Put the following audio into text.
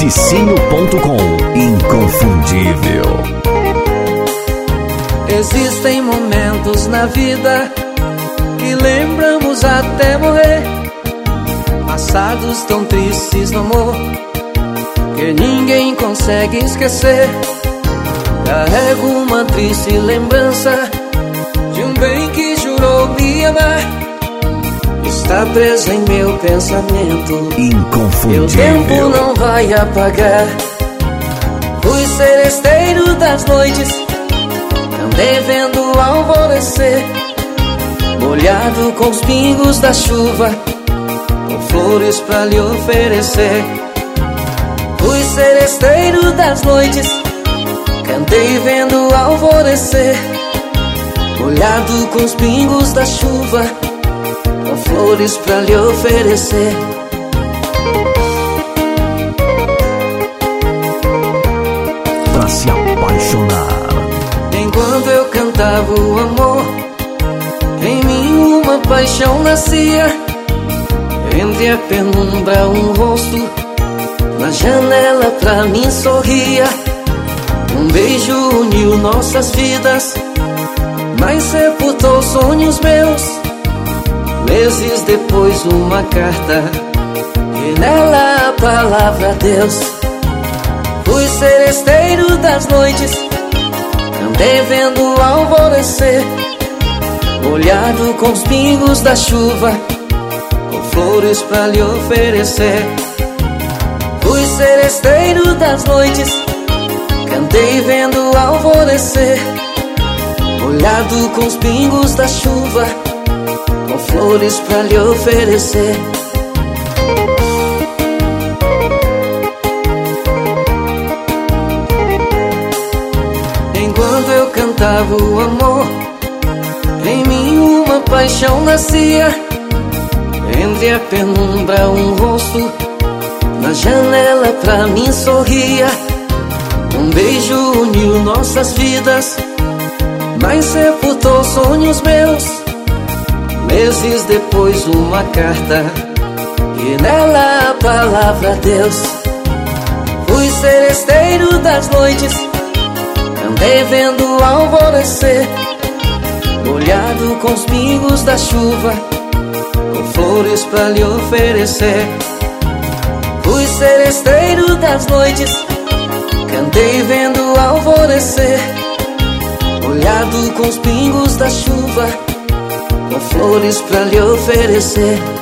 Cicinho.com. Inconfundível. Existem momentos na vida que lembramos até morrer, passados tão tristes no amor que ninguém consegue esquecer. Carrego uma triste lembrança de um bem que jurou me amar. Está preso em meu pensamento, Inconfundível. e o tempo não vai apagar. Fui seresteiro das noites, andei vendo o alvorecer, molhado com os pingos da chuva, com flores pra lhe oferecer. Fui seresteiro das noites, cantei vendo o alvorecer, molhado com os pingos da chuva, com flores pra lhe oferecer. Pra se apaixonar. Enquanto eu cantava o amor, em mim uma paixão nascia. Entre a penumbra um rosto, na janela pra mim sorria. Um beijo uniu nossas vidas, mas sepultou sonhos meus. Meses depois uma carta, e nela a palavra Deus. Fui seresteiro das noites, andei vendo o alvorecer, molhado com os pingos da chuva, com flores pra lhe oferecer. Fui seresteiro das noites, cantei vendo o alvorecer, molhado com os pingos da chuva, com flores pra lhe oferecer. Enquanto eu cantava o amor, em mim uma paixão nascia. Entre a penumbra um rosto, na janela pra mim sorria. Um beijo uniu nossas vidas, mas sepultou sonhos meus. Meses depois uma carta, e nela a palavra Deus. Fui seresteiro das noites, andei vendo o alvorecer, molhado com os pingos da chuva, com flores pra lhe oferecer. Fui seresteiro das noites, cantei vendo o alvorecer, molhado com os pingos da chuva, com flores pra lhe oferecer.